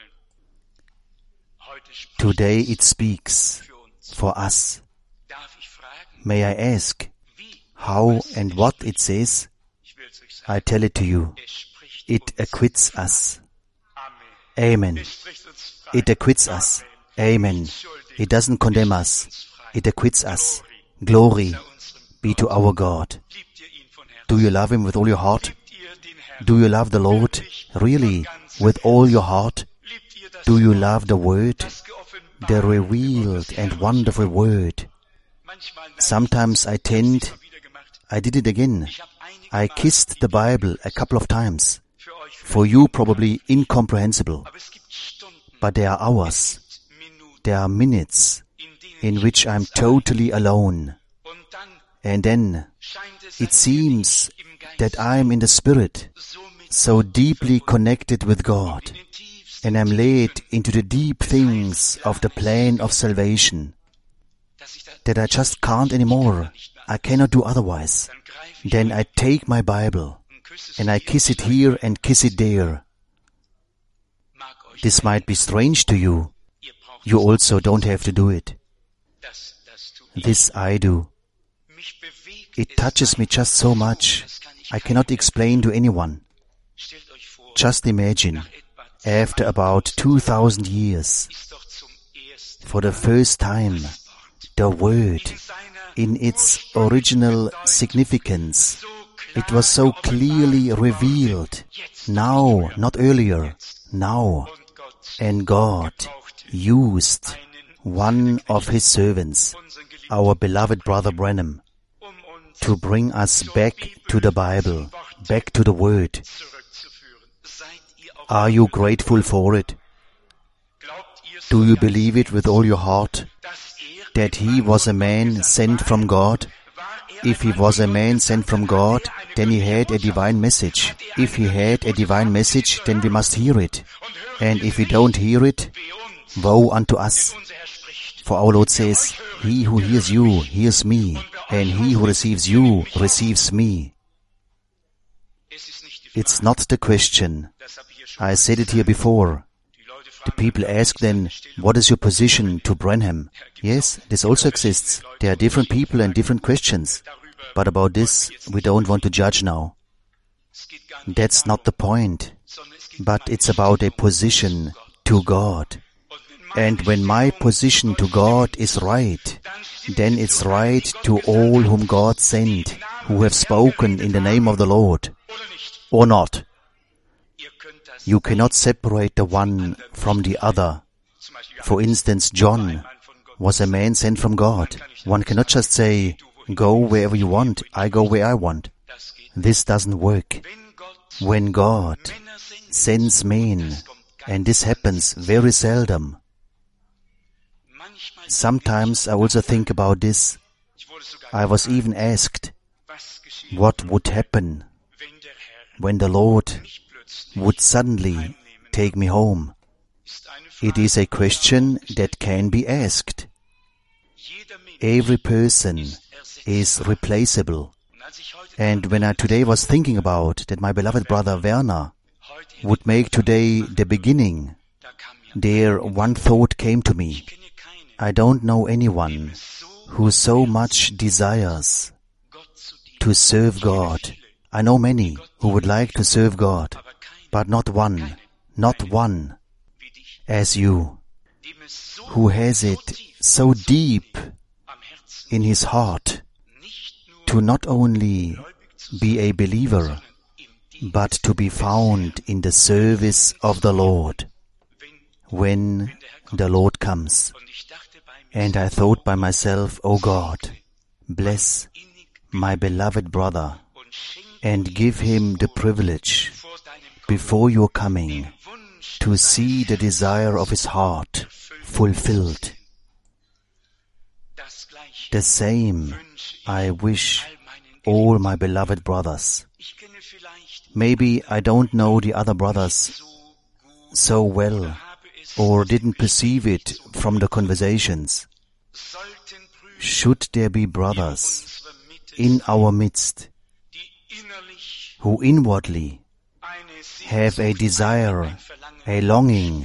Today it speaks for us. May I ask how and what it says? I tell it to you. It acquits us. Amen. It acquits us. Amen. It doesn't condemn us. It acquits us. Glory be to our God. Do you love Him with all your heart? Do you love the Lord really with all your heart? Do you love the Word, the revealed and wonderful Word? Sometimes I did it again. I kissed the Bible a couple of times. For you probably incomprehensible. But there are hours, there are minutes in which I'm totally alone. And then it seems that I'm in the Spirit, so deeply connected with God, and I'm led into the deep things of the plan of salvation, that I just can't anymore. I cannot do otherwise. Then I take my Bible, and I kiss it here and kiss it there. This might be strange to you. You also don't have to do it. This I do. It touches me just so much. I cannot explain to anyone. Just imagine, after about 2,000 years, for the first time, the Word, in its original significance, it was so clearly revealed. Now, not earlier, now. And God used one of His servants, our beloved Brother Branham, to bring us back to the Bible, back to the Word. Are you grateful for it? Do you believe it with all your heart, that he was a man sent from God? If he was a man sent from God, then he had a divine message. If he had a divine message, then we must hear it. And if we don't hear it, woe unto us. For our Lord says, he who hears you hears me, and he who receives you receives me. It's not the question. I said it here before. The people ask then, what is your position to Branham? Yes, this also exists. There are different people and different questions. But about this, we don't want to judge now. That's not the point. But it's about a position to God. And when my position to God is right, then it's right to all whom God sent, who have spoken in the name of the Lord, or not. You cannot separate the one from the other. For instance, John was a man sent from God. One cannot just say, go wherever you want, I go where I want. This doesn't work. When God sends men, and this happens very seldom. Sometimes I also think about this. I was even asked, what would happen when the Lord would suddenly take me home? It is a question that can be asked. Every person is replaceable. And when I today was thinking about that my beloved brother Werner would make today the beginning, there one thought came to me. I don't know anyone who so much desires to serve God. I know many who would like to serve God, but not one as you, who has it so deep in his heart to not only be a believer, but to be found in the service of the Lord when the Lord comes. And I thought by myself, oh God, bless my beloved brother and give him the privilege before your coming to see the desire of his heart fulfilled. The same I wish all my beloved brothers. Maybe I don't know the other brothers so well, or didn't perceive it from the conversations. should there be brothers in our midst who inwardly have a desire, a longing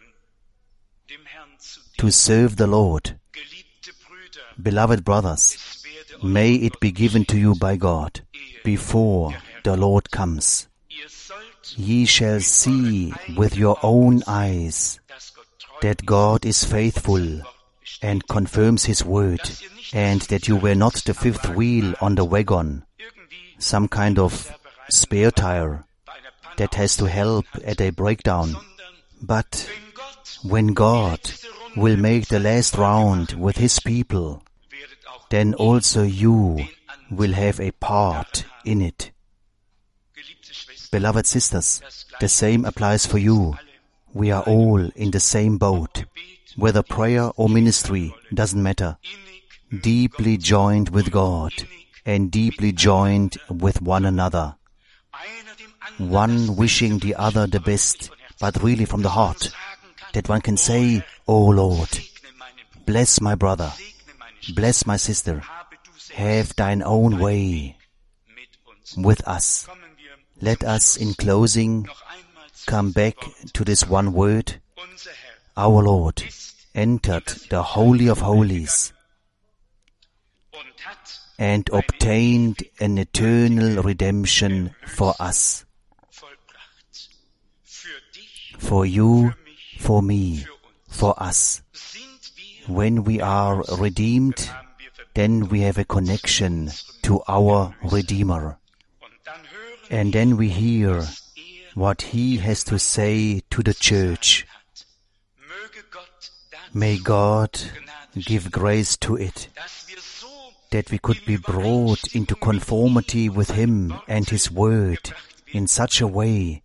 to serve the Lord. Beloved brothers, may it be given to you by God before the Lord comes. Ye shall see with your own eyes that God is faithful and confirms His word, and that you were not the fifth wheel on the wagon, some kind of spare tire that has to help at a breakdown. But when God will make the last round with His people, then also you will have a part in it. Beloved sisters, the same applies for you. We are all in the same boat. Whether prayer or ministry, doesn't matter. Deeply joined with God and deeply joined with one another. One wishing the other the best, but really from the heart, that one can say, "O Lord, bless my brother, bless my sister, have thine own way with us." Let us, in closing, come back to this one word. Our Lord entered the Holy of Holies and obtained an eternal redemption for us. For you, for me, for us. When we are redeemed, then we have a connection to our Redeemer. And then we hear what He has to say to the church. May God give grace to it, that we could be brought into conformity with Him and His Word in such a way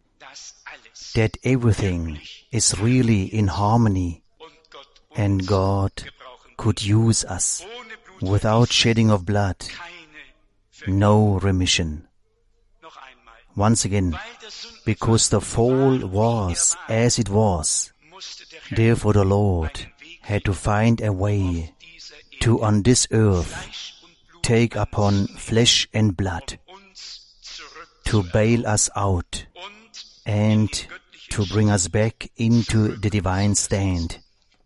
that everything is really in harmony, and God could use us without shedding of blood, no remission. Once again, because the fall was as it was, therefore the Lord had to find a way to on this earth take upon flesh and blood, to bail us out and to bring us back into the divine stand.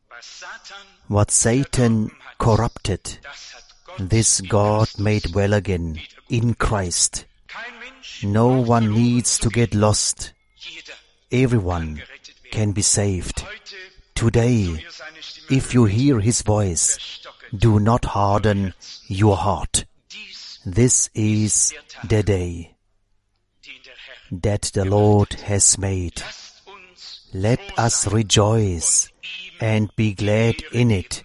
What Satan corrupted, this God made well again in Christ. No one needs to get lost. Everyone can be saved. Today, if you hear His voice, do not harden your heart. This is the day that the Lord has made. Let us rejoice and be glad in it.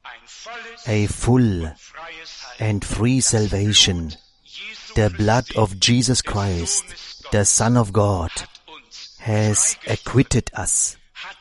A full and free salvation. The blood of Jesus Christ, the Son of God, has acquitted us,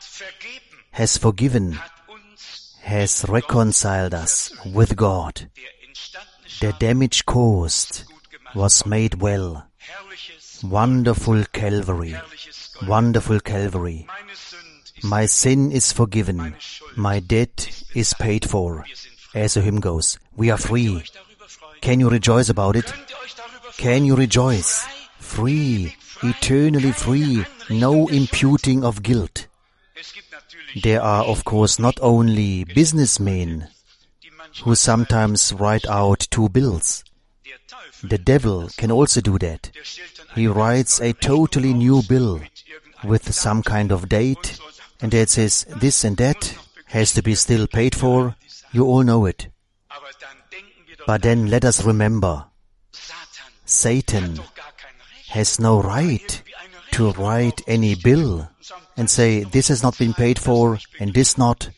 has forgiven, has reconciled us with God. The damage caused was made well. Wonderful Calvary, wonderful Calvary. My sin is forgiven, my debt is paid for. As the hymn goes, we are free. Can you rejoice about it? Can you rejoice? Free, eternally free, no imputing of guilt. There are, of course, not only businessmen who sometimes write out 2 bills. The devil can also do that. He writes a totally new bill with some kind of date, and it says this and that has to be still paid for. You all know it. But then let us remember, Satan has no right to write any bill and say, this has not been paid for and this not.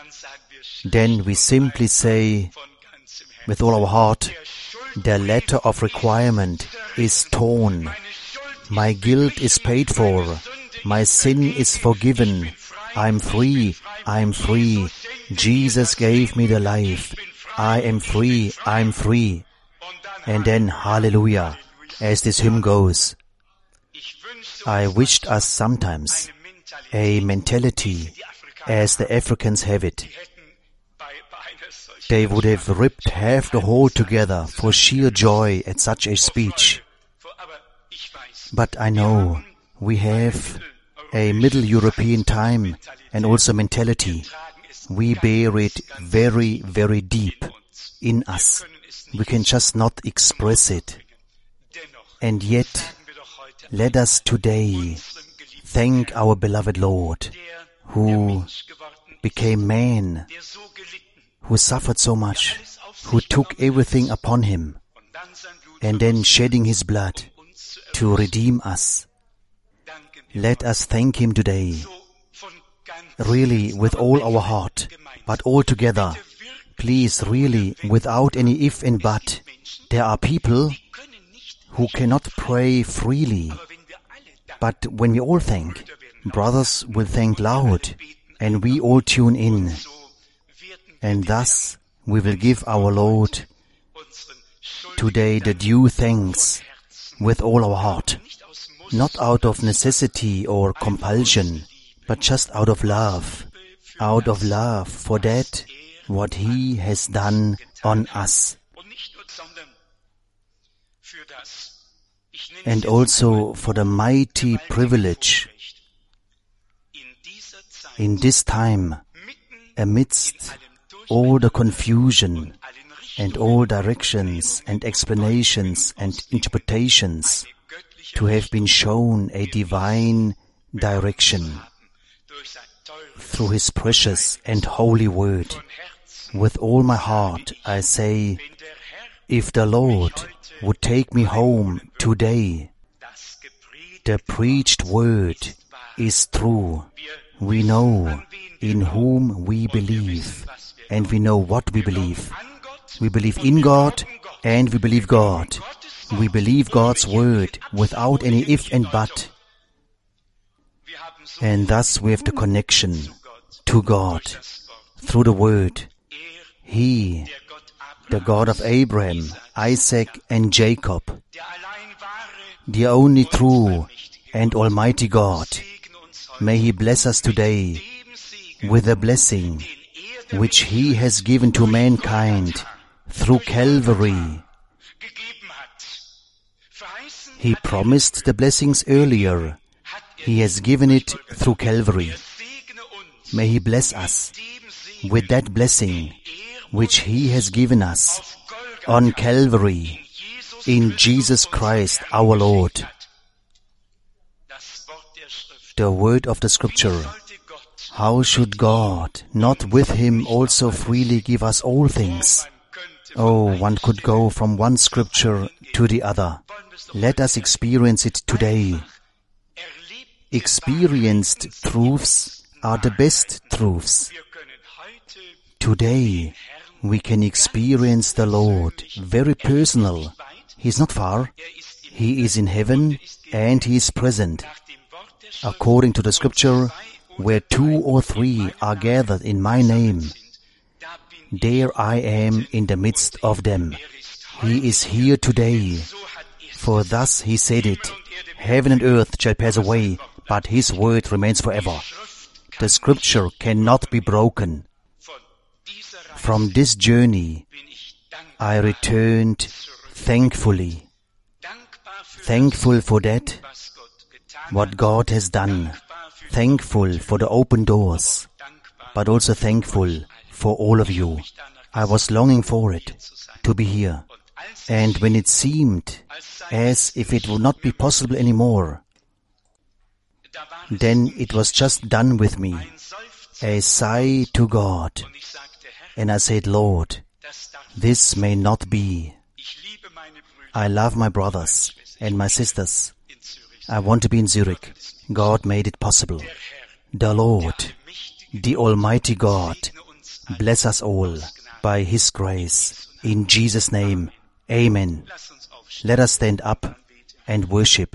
Then we simply say, with all our heart, the letter of requirement is torn. My guilt is paid for. My sin is forgiven. I'm free. I'm free. Jesus gave me the life. I am free. I'm free. And then, hallelujah, as this hymn goes, I wished us sometimes a mentality as the Africans have it. they would have ripped half the hall together for sheer joy at such a speech. But I know we have a Middle European time and also mentality. We bear it very, very deep in us. We can just not express it. And yet, let us today thank our beloved Lord, who became man, who suffered so much, who took everything upon him, and then shedding his blood to redeem us. Let us thank him today, really with all our heart, but all together. Please, really, without any if and but. There are people who cannot pray freely, but when we all thank, brothers will thank loud, and we all tune in. And thus we will give our Lord today the due thanks with all our heart, not out of necessity or compulsion, but just out of love for that what He has done on us. And also for the mighty privilege in this time, amidst all the confusion and all directions and explanations and interpretations, to have been shown a divine direction through His precious and holy word. With all my heart I say, if the Lord would take me home today, the preached word is true. We know in whom we believe, and we know what we believe. We believe in God, and we believe God. We believe God's word without any if and but. And thus we have the connection to God through the word. He, the God of Abraham, Isaac and Jacob, the only true and almighty God, may He bless us today with a blessing which He has given to mankind through Calvary. He promised the blessings earlier. He has given it through Calvary. May He bless us with that blessing which He has given us on Calvary in Jesus Christ our Lord. The word of the Scripture. How should God not with Him also freely give us all things? Oh, one could go from one Scripture to the other. Let us experience it today. Experienced truths are the best truths. Today, we can experience the Lord very personal. He is not far. He is in heaven and He is present. According to the Scripture, where 2 or 3 are gathered in my name, there I am in the midst of them. He is here today. For thus He said it, heaven and earth shall pass away, but His word remains forever. The Scripture cannot be broken. From this journey, I returned thankfully. Thankful for that, what God has done. Thankful for the open doors, but also thankful for all of you. I was longing for it, to be here. And when it seemed as if it would not be possible anymore, then it was just done with me, a sigh to God. And I said, Lord, this may not be. I love my brothers and my sisters. I want to be in Zurich. God made it possible. The Lord, the Almighty God, bless us all by His grace. In Jesus' name, Amen. Let us stand up and worship.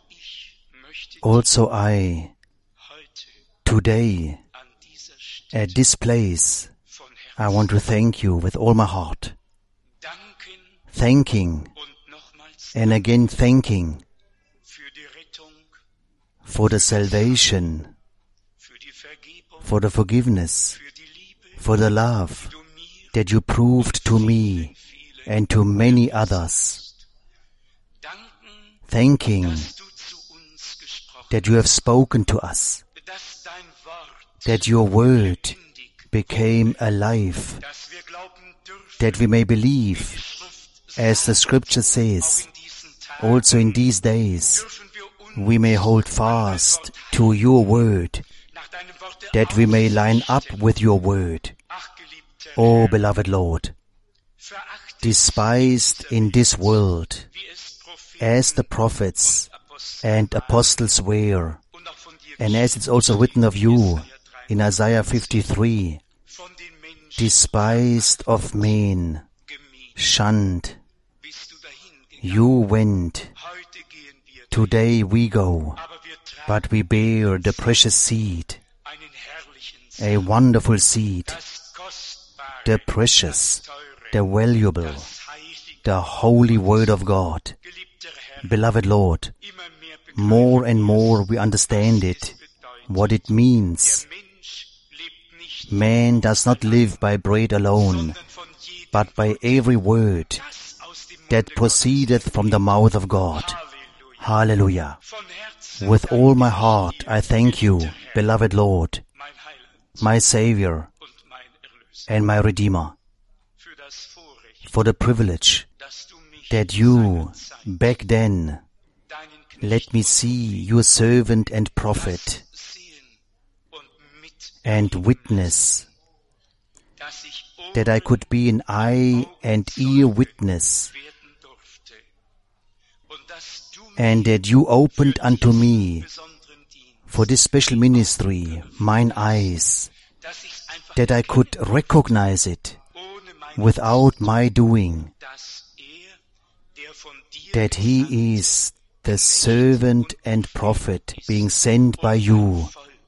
Also I, today, at this place, I want to thank you with all my heart. Thanking, and again thanking, for the salvation, for the forgiveness, for the love that you proved to me and to many others, thanking that you have spoken to us, that your word became alive, that we may believe, as the scripture says, also in these days we may hold fast to your word, that we may line up with your word. O beloved Lord, despised in this world, as the prophets and apostles were, and as it's also written of you in Isaiah 53, despised of men, shunned, you went. Today we go, but we bear the precious seed, a wonderful seed, the precious, the valuable, the holy word of God. Beloved Lord, more and more we understand it, what it means. Man does not live by bread alone, but by every word that proceedeth from the mouth of God. Hallelujah. With all my heart I thank you, beloved Lord, my Savior and my Redeemer, for the privilege that you, back then, let me see your servant and prophet and witness, that I could be an eye and ear witness, and that you opened unto me for this special ministry mine eyes, that I could recognize it without my doing, that he is the servant and prophet being sent by you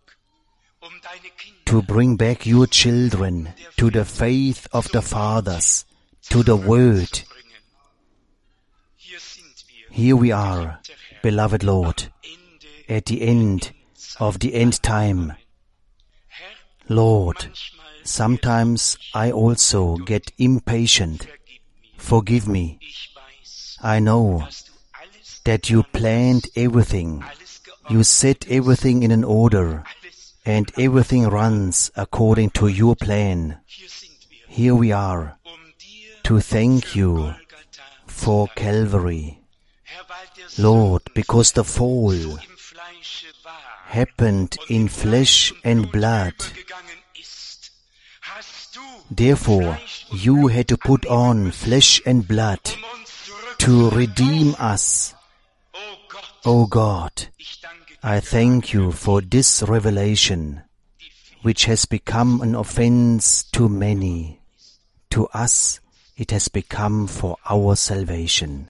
to bring back your children to the faith of the fathers, to the word. Here we are, beloved Lord, at the end of the end time. Lord, sometimes I also get impatient. Forgive me. I know that you planned everything. You set everything in an order, and everything runs according to your plan. Here we are to thank you for Calvary. Lord, because the fall happened in flesh and blood, therefore you had to put on flesh and blood to redeem us. O God, I thank you for this revelation, which has become an offense to many. To us, it has become for our salvation.